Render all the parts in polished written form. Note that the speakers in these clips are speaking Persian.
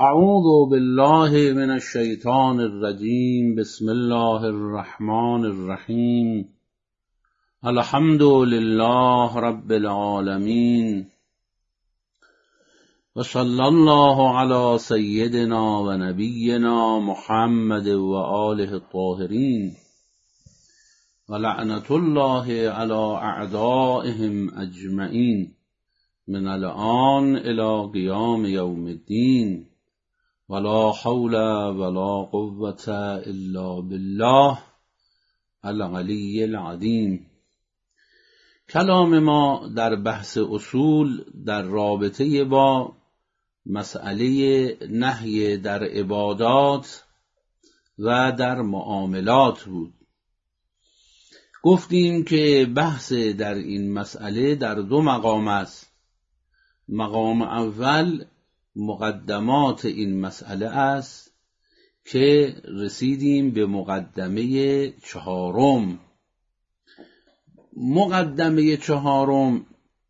اعوذ بالله من الشیطان الرجیم. بسم الله الرحمن الرحیم. الحمد لله رب العالمین و صلی الله علی سیدنا و نبینا محمد و آله الطاهرین و لعنت الله علی اعدائهم اجمعین من الآن الی قیام یوم الدین ولا حول ولا قوة الا بالله العلی العظیم. کلام ما در بحث اصول در رابطه با مسئله نهی در عبادات و در معاملات بود. گفتیم که بحث در این مسئله در دو مقام است. مقام اول مقدمات این مسئله است که رسیدیم به مقدمه چهارم. مقدمه چهارم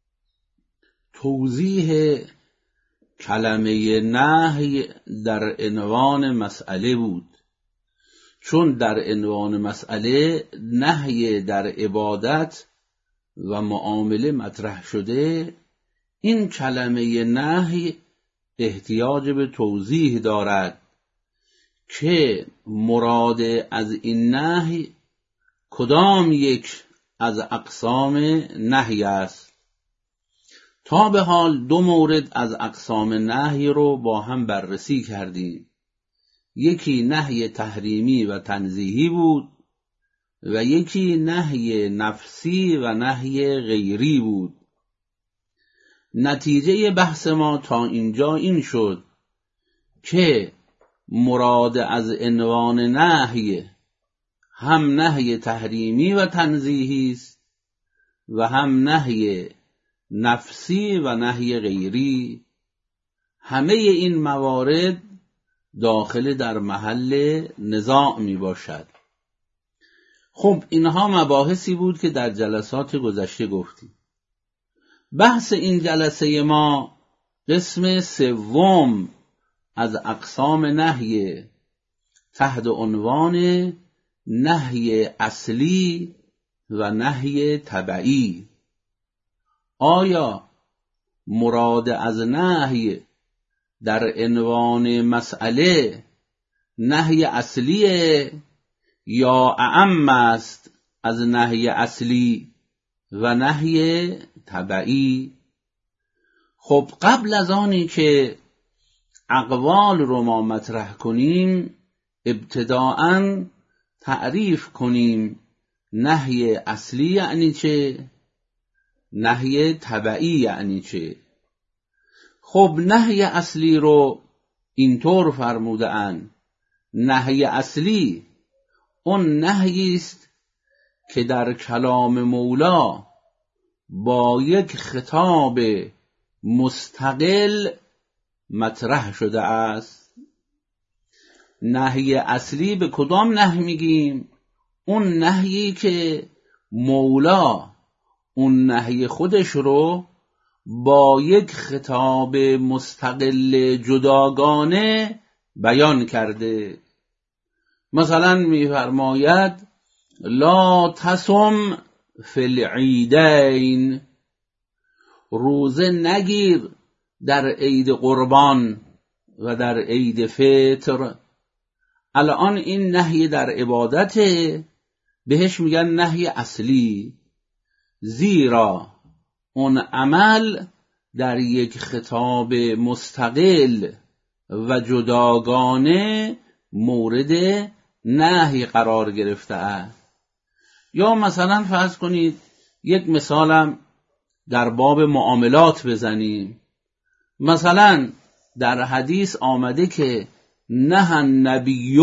توضیح کلمه نهی در عنوان مسئله بود، چون در عنوان مسئله نهی در عبادت و معامله مطرح شده. این کلمه نهی احتیاج به توضیح دارد که مراد از این نهی کدام یک از اقسام نهی است. تا به حال دو مورد از اقسام نهی رو با هم بررسی کردیم. یکی نهی تحریمی و تنزیهی بود و یکی نهی نفسی و نهی غیری بود. نتیجه بحث ما تا اینجا این شد که مراد از عنوان نهی هم نهی تحریمی و تنزیهی است و هم نهی نفسی و نهی غیری. همه این موارد داخل در محل نزاع می باشد. خب اینها مباحثی بود که در جلسات گذشته گفتیم. بحث این جلسه ما قسم سوم از اقسام نهی تحت عنوان نهی اصلی و نهی تبعی. آیا مراد از نهی در عنوان مسئله نهی اصلیه یا اعم است از نهی اصلی و نهی تبعی؟ خب قبل از آنی که اقوال رو ما مطرح کنیم، ابتداءً تعریف کنیم نهی اصلی یعنی چه، نهی تبعی یعنی چه. خب نهی اصلی رو اینطور فرموده‌اند: نهی اصلی اون نهی است که در کلام مولا با یک خطاب مستقل مطرح شده است. نهی اصلی به کدام نهی میگیم؟ اون نهیی که مولا اون نهی خودش رو با یک خطاب مستقل جداگانه بیان کرده. مثلا میفرماید لا تصم فی العیدین، روزه نگیر در عید قربان و در عید فطر. الان این نهی در عبادته، بهش میگن نهی اصلی، زیرا اون عمل در یک خطاب مستقل و جداگانه مورد نهی قرار گرفته است. یا مثلا فرض کنید یک مثالم در باب معاملات بزنیم. مثلا در حدیث آمده که نهی النبی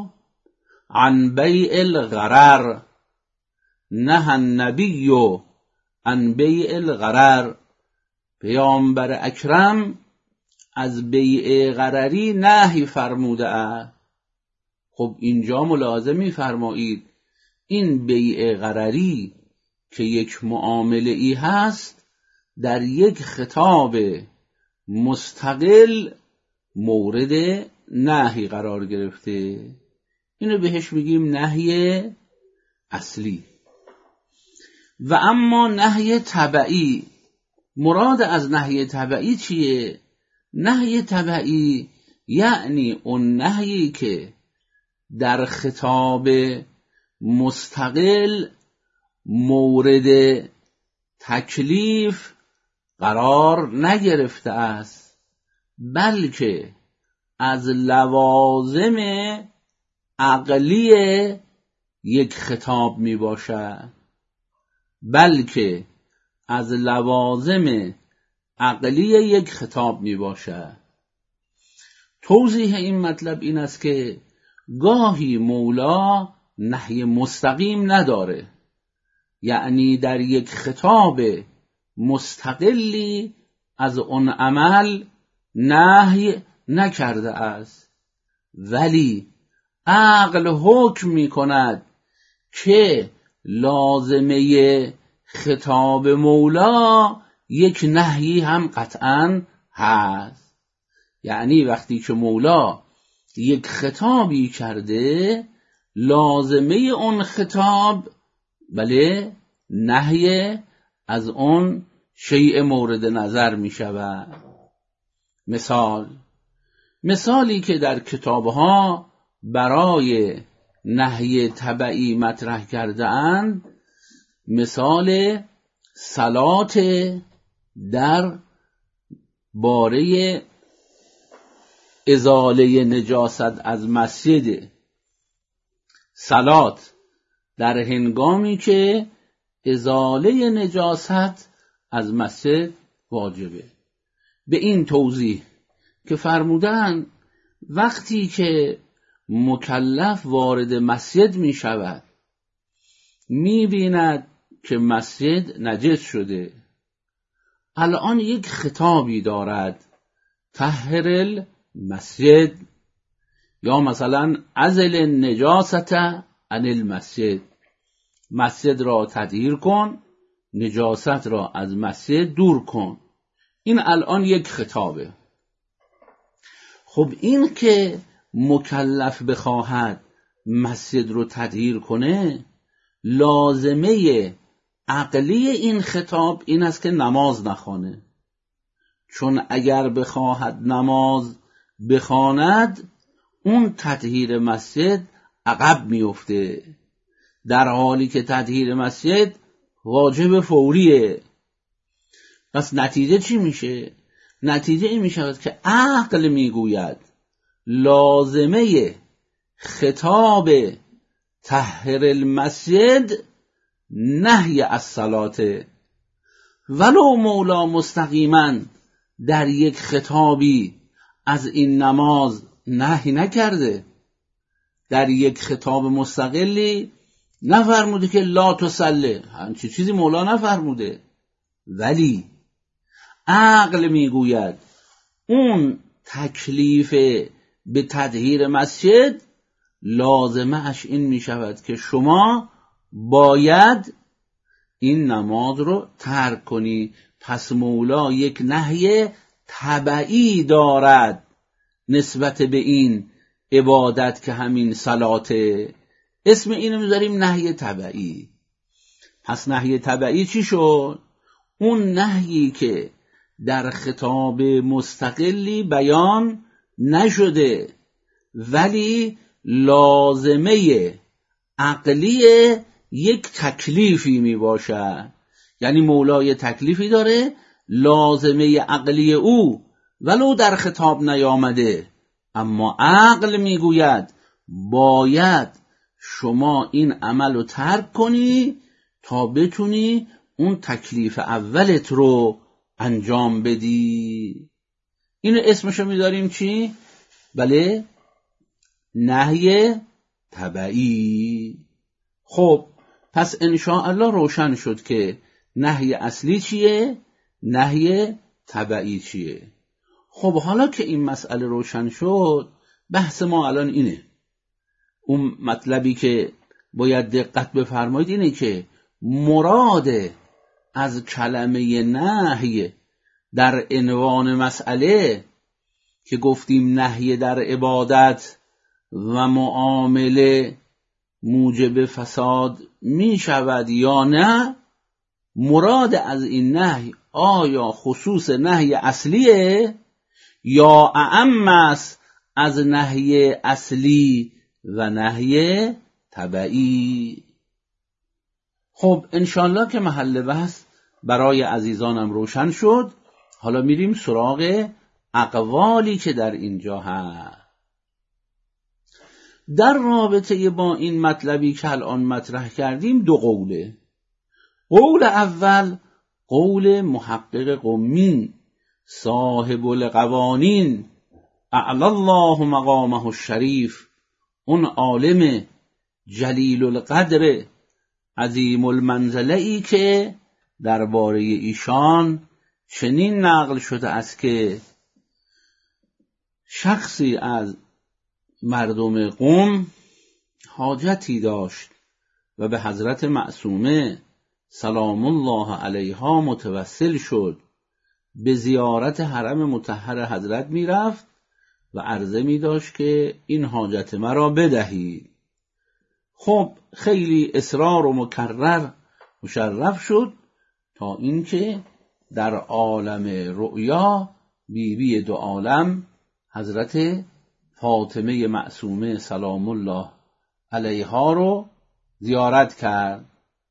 عن بیع الغرر، نهی النبی عن بیع الغرر، پیامبر اکرم از بیع غرری نهی فرموده است. خب اینجا ملاحظه می‌فرمایید این بیع غرری که یک معامله ای هست در یک خطاب مستقل مورد نهی قرار گرفته. اینو بهش میگیم نهی اصلی. و اما نهی تبعی، مراد از نهی تبعی چیه؟ نهی تبعی یعنی اون نهی که در خطاب مستقل مورد تکلیف قرار نگرفته است، بلکه از لوازم عقلی یک خطاب می باشد، بلکه از لوازم عقلی یک خطاب می باشد. توضیح این مطلب این است که گاهی مولا نهی مستقیم نداره، یعنی در یک خطاب مستقلی از اون عمل نهی نکرده است، ولی عقل حکم می کند که لازمه خطاب مولا یک نهی هم قطعاً هست. یعنی وقتی که مولا یک خطابی کرده، لازمه اون خطاب بله نهی از اون شیء مورد نظر می شود. مثالی که در کتابها برای نهی تبعی مطرح کرده اند، مثال صلات در باره ازاله نجاست از مسجد، صلات در هنگامی که ازاله نجاست از مسجد واجبه. به این توضیح که فرمودن وقتی که مکلف وارد مسجد می شود، می بیند که مسجد نجس شده، الان یک خطابی دارد، طهر المسجد، یا مثلا ازل النجاست عن المسجد، مسجد را تطهیر کن، نجاست را از مسجد دور کن. این الان یک خطابه. خب این که مکلف بخواهد مسجد رو تطهیر کنه، لازمه عقلی این خطاب این است که نماز نخوانه، چون اگر بخواهد نماز بخواند اون تطهیر مسجد عقب میفته، در حالی که تطهیر مسجد واجب فوریه. پس نتیجه چی میشه؟ نتیجه این میشود که عقل میگوید لازمه خطاب طهر المسجد نهی از صلاته، ولو مولا مستقیما در یک خطابی از این نماز نهی نکرده، در یک خطاب مستقلی نفرموده که لا تصلی، همچی چیزی مولا نفرموده، ولی عقل میگوید اون تکلیف به تطهیر مسجد لازمه اش این میشود که شما باید این نماز رو ترک کنی. پس مولا یک نهی تبعی دارد نسبت به این عبادت که همین صلاته، اسم اینو میذاریم نهی تبعی. پس نهی تبعی چی شد؟ اون نهیی که در خطاب مستقلی بیان نشده ولی لازمه عقلی یک تکلیفی می باشه، یعنی مولا تکلیفی داره، لازمه عقلی او ولو در خطاب نیامده، اما عقل میگوید باید شما این عمل رو ترک کنی تا بتونی اون تکلیف اولت رو انجام بدی. اینو اسمشو میذاریم چی؟ بله، نهی تبعی. خب پس انشاءالله روشن شد که نهی اصلی چیه، نهی تبعی چیه. خب حالا که این مسئله روشن شد، بحث ما الان اینه، اون مطلبی که باید دقت بفرمایید اینه که مراد از کلمه نهی در عنوان مسئله که گفتیم نهی در عبادت و معامله موجب فساد می شود یا نه، مراد از این نهی آیا خصوص نهی اصلیه یا اعم است از نهی اصلی و نهی تبعی؟ خب انشالله که محل بحث برای عزیزانم روشن شد. حالا میریم سراغ اقوالی که در اینجا هست. در رابطه با این مطلبی که الان مطرح کردیم دو قوله. قول اول قول محقق قمی صاحب القوانین اعلی الله مقامه الشریف، اون عالم جلیل القدر عظیم المنزله ای که درباره ایشان چنین نقل شده است که شخصی از مردم قم حاجتی داشت و به حضرت معصومه سلام الله علیها متوسل شد، به زیارت حرم مطهر حضرت می رفت و عرضه می داشت که این حاجت مرا بدهید. خب خیلی اصرار و مکرر مشرف شد تا اینکه در عالم رؤیا بیبی دو عالم حضرت فاطمه معصومه سلام الله علیها رو زیارت کرد.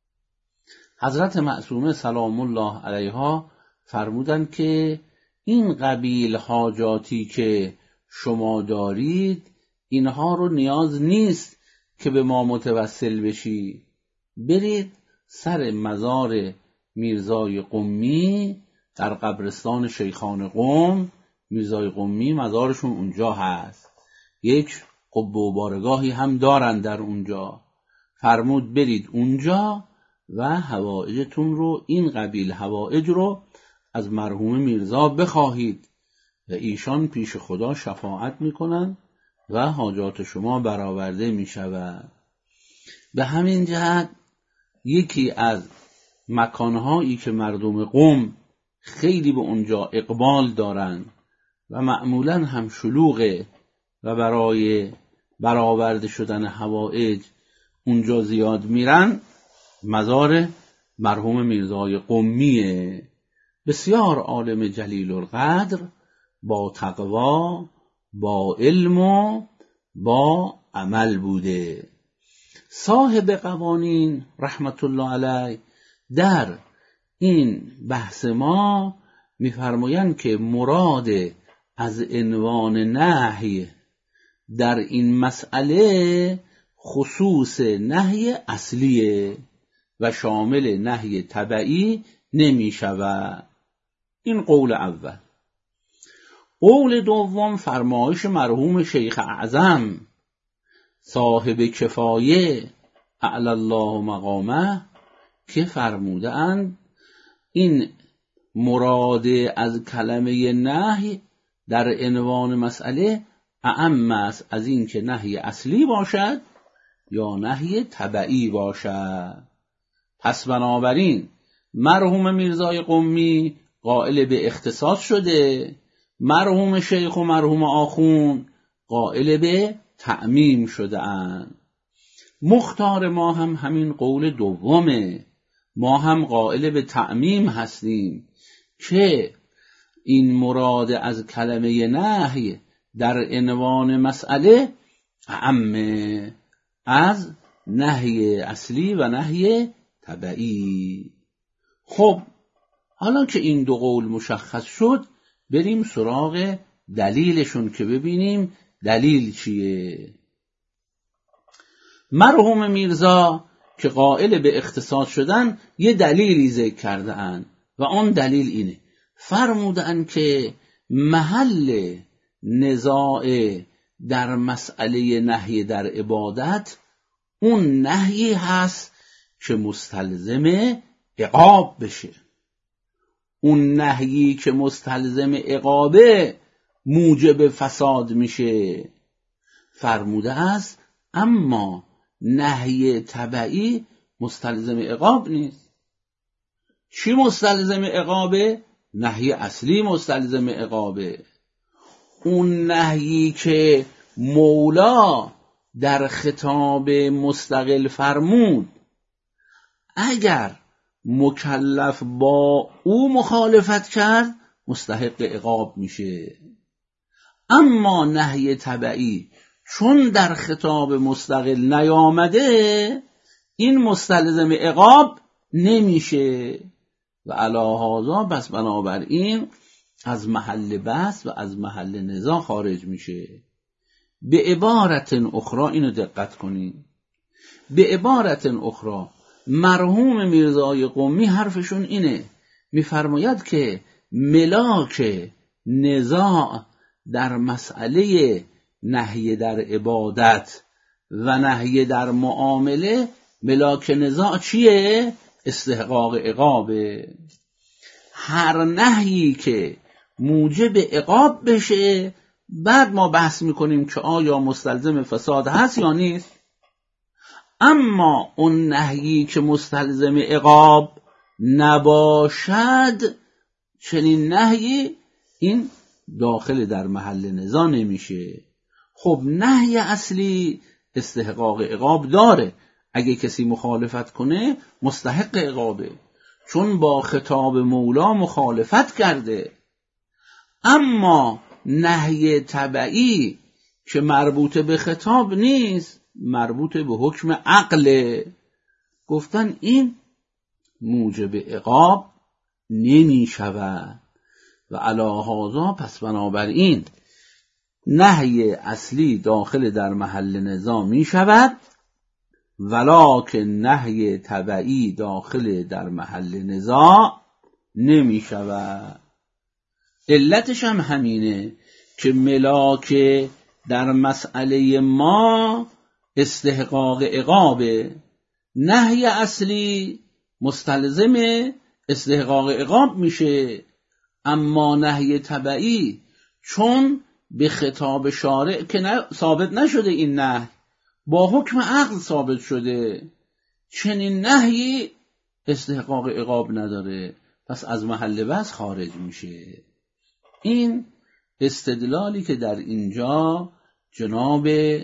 حضرت معصومه سلام الله علیها فرمودند که این قبیل حاجاتی که شما دارید اینها رو نیاز نیست که به ما متوسل بشی، برید سر مزار میرزای قمی در قبرستان شیخان قم. میرزای قمی مزارشون اونجا هست، یک قبه و بارگاهی هم دارن در اونجا. فرمود برید اونجا و حوائجتون رو، این قبیل حوائج رو از مرحوم میرزا بخواهید و ایشان پیش خدا شفاعت میکنن و حاجات شما برآورده میشود. به همین جهت یکی از مکانهایی که مردم قم خیلی به اونجا اقبال دارن و معمولا هم شلوغه و برای برآورده شدن حوائج اونجا زیاد میرن، مزار مرحوم میرزای قمیه. بسیار عالم جلیل القدر، با تقوا، با علم و با عمل بوده. صاحب قوانین رحمت الله علیه در این بحث ما میفرمایند که مراد از عنوان نهی در این مسئله خصوص نهی اصلیه و شامل نهی تبعی نمی شود. این قول اول. قول دوم فرمایش مرحوم شیخ اعظم صاحب کفایه اعلی الله مقامه که فرموده اند این مراد از کلمه نهی در عنوان مسئله اعم است از این که نهی اصلی باشد یا نهی تبعی باشد. پس بنابراین مرحوم میرزای قمی قائل به اختصاص شده، مرحوم شیخ و مرحوم آخون قائل به تعمیم شده اند. مختار ما هم همین قول دومه، ما هم قائل به تعمیم هستیم که این مراد از کلمه نهی در عنوان مسئله اعم از نهی اصلی و نهی تبعی. خب حالا که این دو قول مشخص شد، بریم سراغ دلیلشون که ببینیم دلیل چیه. مرحوم میرزا که قائل به اختصاص شدن یه دلیلی ذکر کرده اند و آن دلیل اینه، فرموده اند که محل نزاع در مسئله نهی در عبادت اون نهی هست که مستلزم عقاب بشه. اون نهی که مستلزم عقابه موجب فساد میشه. فرموده است اما نهی تبعی مستلزم عقاب نیست. چی مستلزم عقابه؟ نهی اصلی مستلزم عقابه. اون نهیی که مولا در خطاب مستقل فرمود اگر مکلف با او مخالفت کرد مستحق عقاب میشه. اما نهی تبعی چون در خطاب مستقل نیامده این مستلزم عقاب نمیشه و علی هذا پس بنابراین از محل بحث و از محل نزاع خارج میشه. به عبارت اخرى اینو دقت کنید، به عبارت اخرى مرحوم میرزای قمی حرفشون اینه، میفرماید که ملاک نزاع در مسئله نهی در عبادت و نهی در معامله، ملاک نزاع چیه؟ استحقاق عقابه. هر نهی که موجب عقاب بشه بعد ما بحث میکنیم که آیا مستلزم فساد هست یا نیست. اما اون نهی که مستلزم عقاب نباشد، چنین نهی این داخل در محل نزاع نمیشه. خب نهی اصلی استحقاق عقاب داره، اگه کسی مخالفت کنه مستحق عقابه چون با خطاب مولا مخالفت کرده. اما نهی تبعی که مربوط به خطاب نیست، مربوط به حکم عقل، گفتن این موجب عقاب نمی شود و علی هذا پس بنابراین نهی اصلی داخل در محل نزاع می شود ولکن نهی تبعی داخل در محل نزاع نمی شود. علتش هم همینه که ملاک در مسئله ما استحقاق عقابه، نهی اصلی مستلزم استحقاق عقاب میشه. اما نهی تبعی چون به خطاب شارع که ثابت نشده، این نهی با حکم عقل ثابت شده، چنین نهی استحقاق عقاب نداره، پس از محل بحث خارج میشه. این استدلالی که در اینجا جناب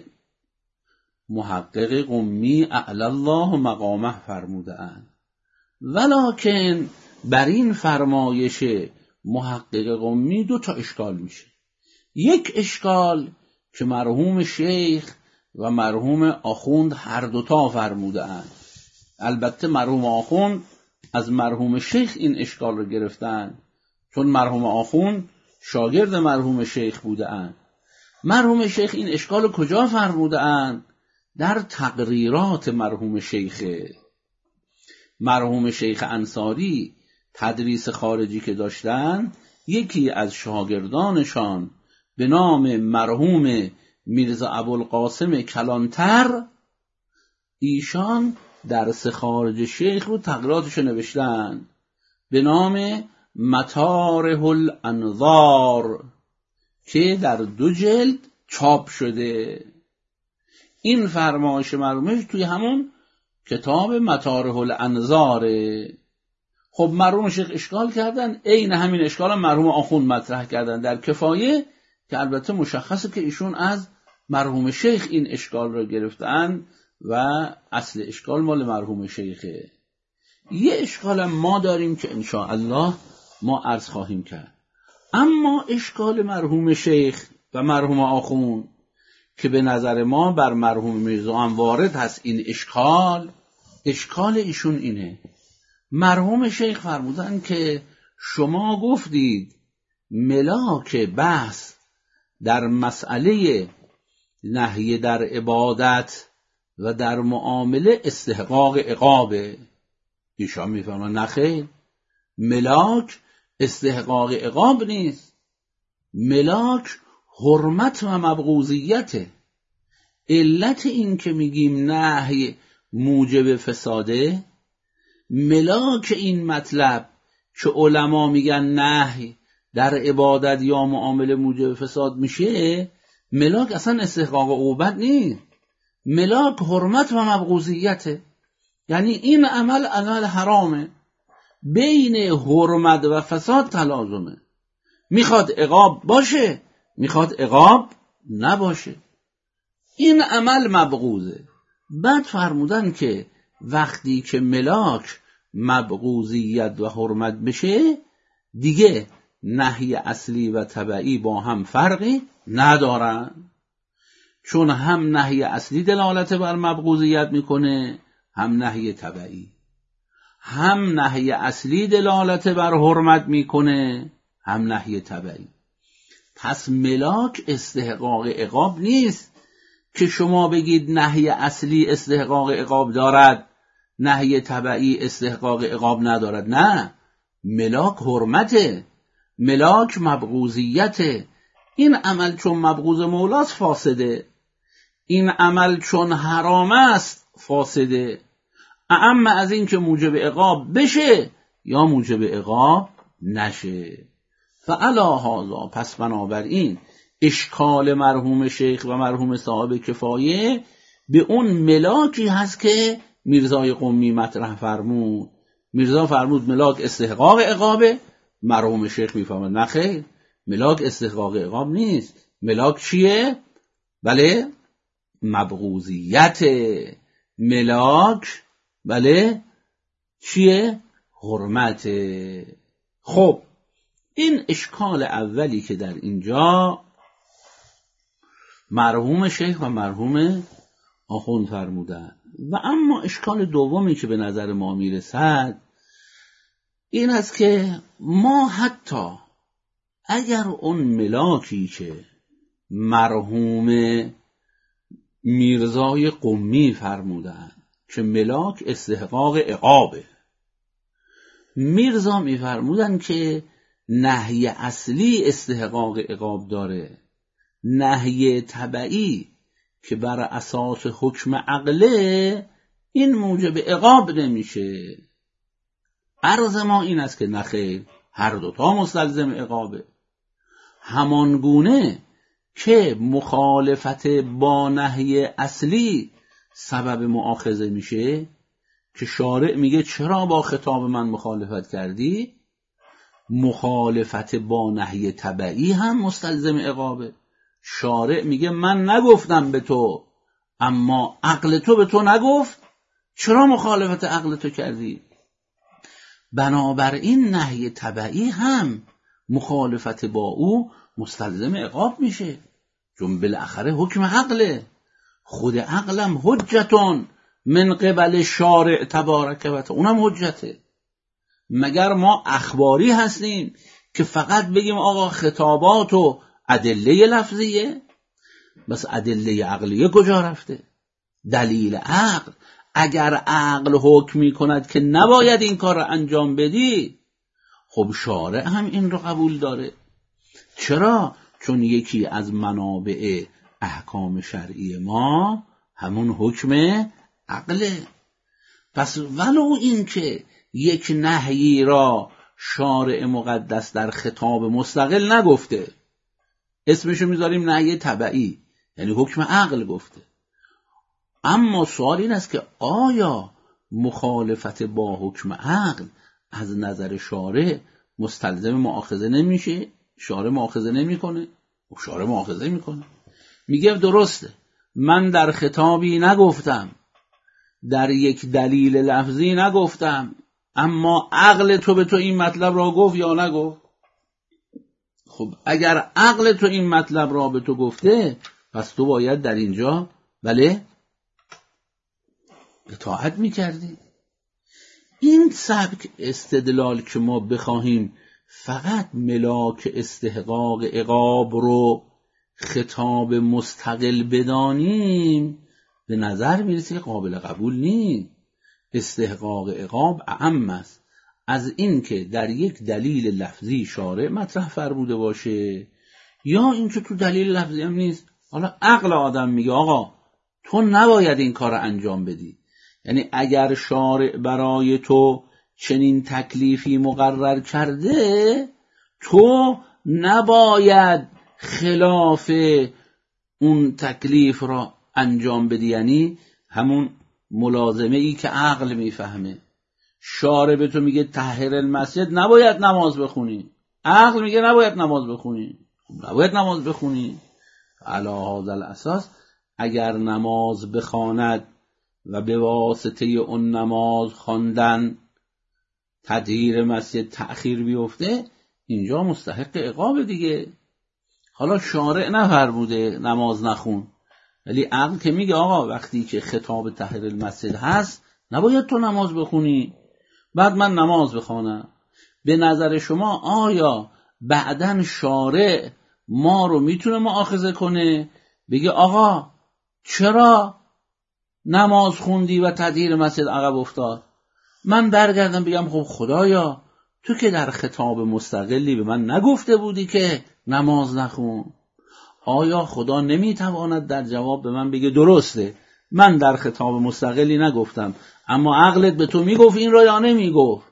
محقق قمی اعلی الله مقامه فرمودند. ولکن بر این فرمایش محقق قمی 2 اشکال میشه. یک اشکال که مرحوم شیخ و مرحوم آخوند هر دوتا فرمودند. البته مرحوم آخوند از مرحوم شیخ این اشکال رو گرفتن چون مرحوم آخوند شاگرد مرحوم شیخ بودند. مرحوم شیخ این اشکال رو کجا فرمودند؟ در تقریرات مرحوم شیخ. مرحوم شیخ انصاری تدریس خارجی که داشتن، یکی از شاگردانشان به نام مرحوم میرزا ابوالقاسم کلانتر، ایشان درس خارج شیخ رو تقریراتش نوشتن به نام مطارح الانظار که در 2 جلد چاپ شده. این فرمایش مرحومش توی همون کتاب مطارح الانظاره. خب مرحوم شیخ اشکال کردن، عین همین اشکال هم مرحوم آخوند مطرح کردن در کفایه، که البته مشخصه که ایشون از مرحوم شیخ این اشکال رو گرفتن و اصل اشکال مال مرحوم شیخه. یه اشکال هم ما داریم که انشاءالله ما عرض خواهیم کرد. اما اشکال مرحوم شیخ و مرحوم آخوند که به نظر ما بر مرحوم میرزا هم وارد هست، این اشکال ایشون اینه. مرحوم شیخ فرمودن که شما گفتید ملاک بحث در مسئله نهی در عبادت و در معامله استحقاق عقابه. ایشان میفرمان نخیر، ملاک استحقاق عقاب نیست، ملاک حرمت و مبغوضیته. علت این که میگیم نهی موجب فساده، ملاک این مطلب که علما میگن نهی در عبادت یا معامله موجب فساد میشه، ملاک اصلا استحقاق عقوبت نیست، ملاک حرمت و مبغوضیته. یعنی این عمل حرامه، بین حرمت و فساد تلازمه، میخواد عقاب باشه میخواد عقاب نباشه. این عمل مبغوضه. بعد فرمودن که وقتی که ملاک مبغوضیت و حرمت بشه دیگه نهی اصلی و تبعی با هم فرقی ندارن، چون هم نهی اصلی دلالت بر مبغوضیت میکنه، هم نهی تبعی. هم نهی اصلی دلالت بر حرمت میکنه، هم نهی تبعی. پس ملاک استحقاق عقاب نیست که شما بگید نهی اصلی استحقاق عقاب دارد، نهی تبعی استحقاق عقاب ندارد. نه، ملاک حرمته، ملاک مبغوضیته. این عمل چون مبغوض مولاست فاسده، این عمل چون حرام است فاسده. اما از این که موجب عقاب بشه یا موجب عقاب نشه. فعلا هذا، پس بنابراین اشکال مرحوم شیخ و مرحوم صاحب کفایه به اون ملاکی هست که میرزای قمی مطرح فرمود. میرزا فرمود ملاک استحقاق عقابه، مرحوم شیخ میفهمد نه خیر، ملاک استحقاق عقاب نیست. ملاک چیه؟ بله، مبغوضیت. ملاک بله چیه؟ حرمت. خب این اشکال اولی که در اینجا مرحوم شیخ و مرحوم آخوند فرمودن. و اما اشکال دومی که به نظر ما میرسد این است که ما حتی اگر اون ملاکی که مرحوم میرزای قمی فرمودن که ملاک استحقاق عقابه، میرزا میفرمودن که نهی اصلی استحقاق عقاب داره، نهی تبعی که بر اساس حکم عقله این موجب عقاب نمیشه. عرض ما این است که نخیر، هر دوتا مستلزم عقابه. همانگونه که مخالفت با نهی اصلی سبب مؤاخذه میشه که شارع میگه چرا با خطاب من مخالفت کردی، مخالفت با نهی تبعی هم مستلزم عقابه. شارع میگه من نگفتم به تو، اما عقل تو به تو نگفت، چرا مخالفت عقل تو کردی؟ بنابراین نهی تبعی هم مخالفت با او مستلزم عقاب میشه، چون بالاخره حکم عقله. خود عقلم حجتون من قبل شارع تبارک و تعالی، اونم حجته. مگر ما اخباری هستیم که فقط بگیم آقا خطابات و ادله لفظیه؟ بس ادله عقلیه کجا رفته؟ دلیل عقل. اگر عقل حکم می کند که نباید این کار را انجام بدی، خب شارع هم این رو قبول داره. چرا؟ چون یکی از منابع احکام شرعی ما همون حکم عقله. پس ولو این که یک نهی را شارع مقدس در خطاب مستقل نگفته، اسمشو میذاریم نهی تبعی، یعنی حکم عقل گفته، اما سوال این است که آیا مخالفت با حکم عقل از نظر شارع مستلزم مؤاخذه نمیشه؟ شارع مؤاخذه نمیکنه؟ شارع مؤاخذه میکنه، میگه درسته من در خطابی نگفتم، در یک دلیل لفظی نگفتم، اما عقل تو به تو این مطلب را گفت یا نگفت؟ خب اگر عقل تو این مطلب را به تو گفته، پس تو باید در اینجا بله اطاعت میکردی. این سبک استدلال که ما بخواهیم فقط ملاک استحقاق عقاب رو خطاب مستقل بدانیم، به نظر میرسه قابل قبول نیست. استحقاق عقاب اعم است از این که در یک دلیل لفظی شارع مطرح فرموده باشه، یا این که تو دلیل لفظی هم نیست، حالا عقل آدم میگه آقا تو نباید این کار انجام بدی. یعنی اگر شارع برای تو چنین تکلیفی مقرر کرده، تو نباید خلاف اون تکلیف را انجام بدی. یعنی همون ملازمه ای که عقل میفهمه. شارع به تو میگه طهر المسجد، نباید نماز بخونی، عقل میگه نباید نماز بخونی. نباید نماز بخونی. علی هذا الاساس اگر نماز بخواند و به واسطه اون نماز خواندن تطهیر مسجد تأخیر بیفته، اینجا مستحق عقاب دیگه. حالا شارع نفرموده نماز نخون، ولی عقل که میگه آقا وقتی که خطاب تطهیر المسجد هست نباید تو نماز بخونی، بعد من نماز بخوانم. به نظر شما آیا بعدن شارع ما رو میتونه مؤاخذه کنه بگه آقا چرا نماز خوندی و تطهیر مسجد عقب افتاد؟ من برگردم بگم خب خدایا تو که در خطاب مستقلی به من نگفته بودی که نماز نخون. آیا خدا نمیتواند در جواب به من بگه درسته من در خطاب مستقلی نگفتم اما عقلت به تو میگفت این را یا نمیگفت؟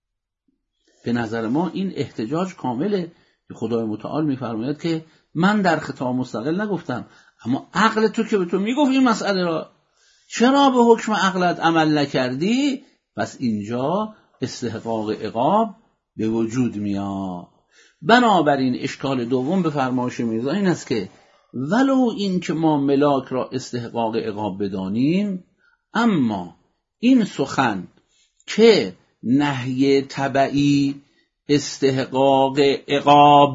به نظر ما این احتجاج کامله که خدای متعال میفرماید که من در خطاب مستقل نگفتم اما عقل تو که به تو میگفت این مسئله را، چرا به حکم عقلت عمل نکردی؟ پس اینجا استحقاق عقاب به وجود میاد. بنابراین اشکال دوم به فرمایش میرزا این است که ولو این که ما ملاک را استحقاق عقاب بدانیم، اما این سخن که نهی تبعی استحقاق عقاب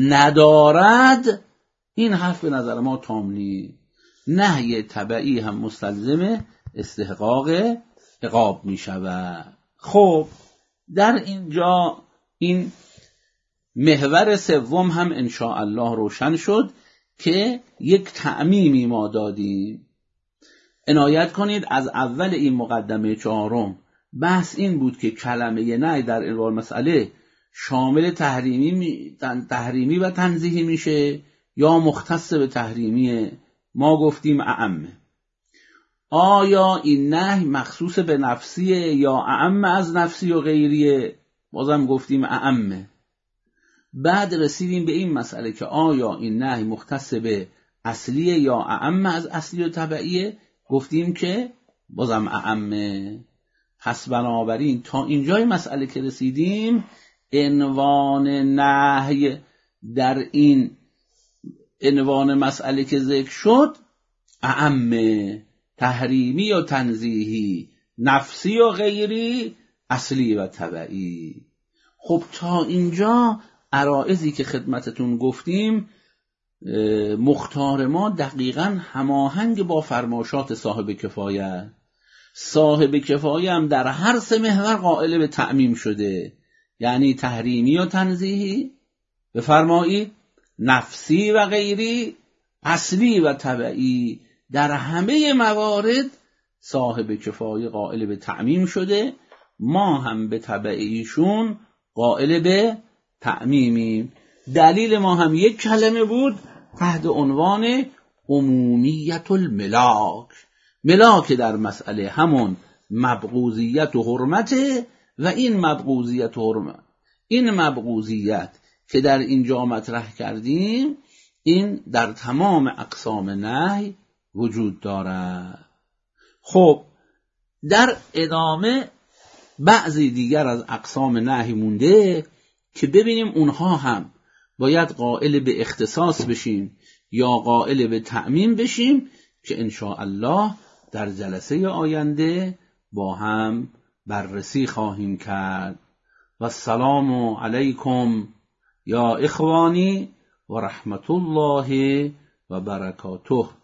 ندارد، این حرف به نظر ما تام نیست. نهی تبعی هم مستلزم استحقاق عقاب می شود. خب در اینجا این محور سوم هم انشاءالله روشن شد که یک تعمیمی ما دادیم. عنایت کنید از اول این مقدمه چهارم بحث این بود که کلمه نهی در عنوان مسئله شامل تحریمی و تنزیهی میشه یا مختص به تحریمیه. ما گفتیم اعمه. آیا این نهی مخصوص به نفسیه یا اعمه از نفسی و غیریه؟ بازم گفتیم اعمه. بعد رسیدیم به این مسئله که آیا این نهی مختص به اصلیه یا اعمه از اصلی و تبعیه؟ گفتیم که بازم اعمه. پس بنابراین تا اینجای مسئله که رسیدیم عنوان نهی در این عنوان مسئله که ذکر شد اعمه، تحریمی و تنزیهی، نفسی و غیری، اصلی و تبعی. خب تا اینجا عرائضی که خدمتتون گفتیم مختار ما دقیقاً هماهنگ با فرمایشات صاحب کفایه. صاحب کفایه هم در هر سه محور قائل به تعمیم شده، یعنی تحریمی و تنزیهی، بفرمایید نفسی و غیری، اصلی و تبعی. در همه موارد صاحب کفایه قائل به تعمیم شده، ما هم به تبعیشون قائل به تعمیمیم. دلیل ما هم یک کلمه بود تحت عنوان عمومیت الملاک. ملاک در مسئله همون مبغوضیت و حرمته و این مبغوضیت و حرمت، این مبغوضیت که در اینجا مطرح کردیم این در تمام اقسام نهی وجود دارد. خب در ادامه بعضی دیگر از اقسام نهی مونده که ببینیم اونها هم باید قائل به اختصاص بشیم یا قائل به تعمیم بشیم که انشاءالله در جلسه آینده با هم بررسی خواهیم کرد. و السلام علیکم یا اخوانی و رحمت الله و برکاته.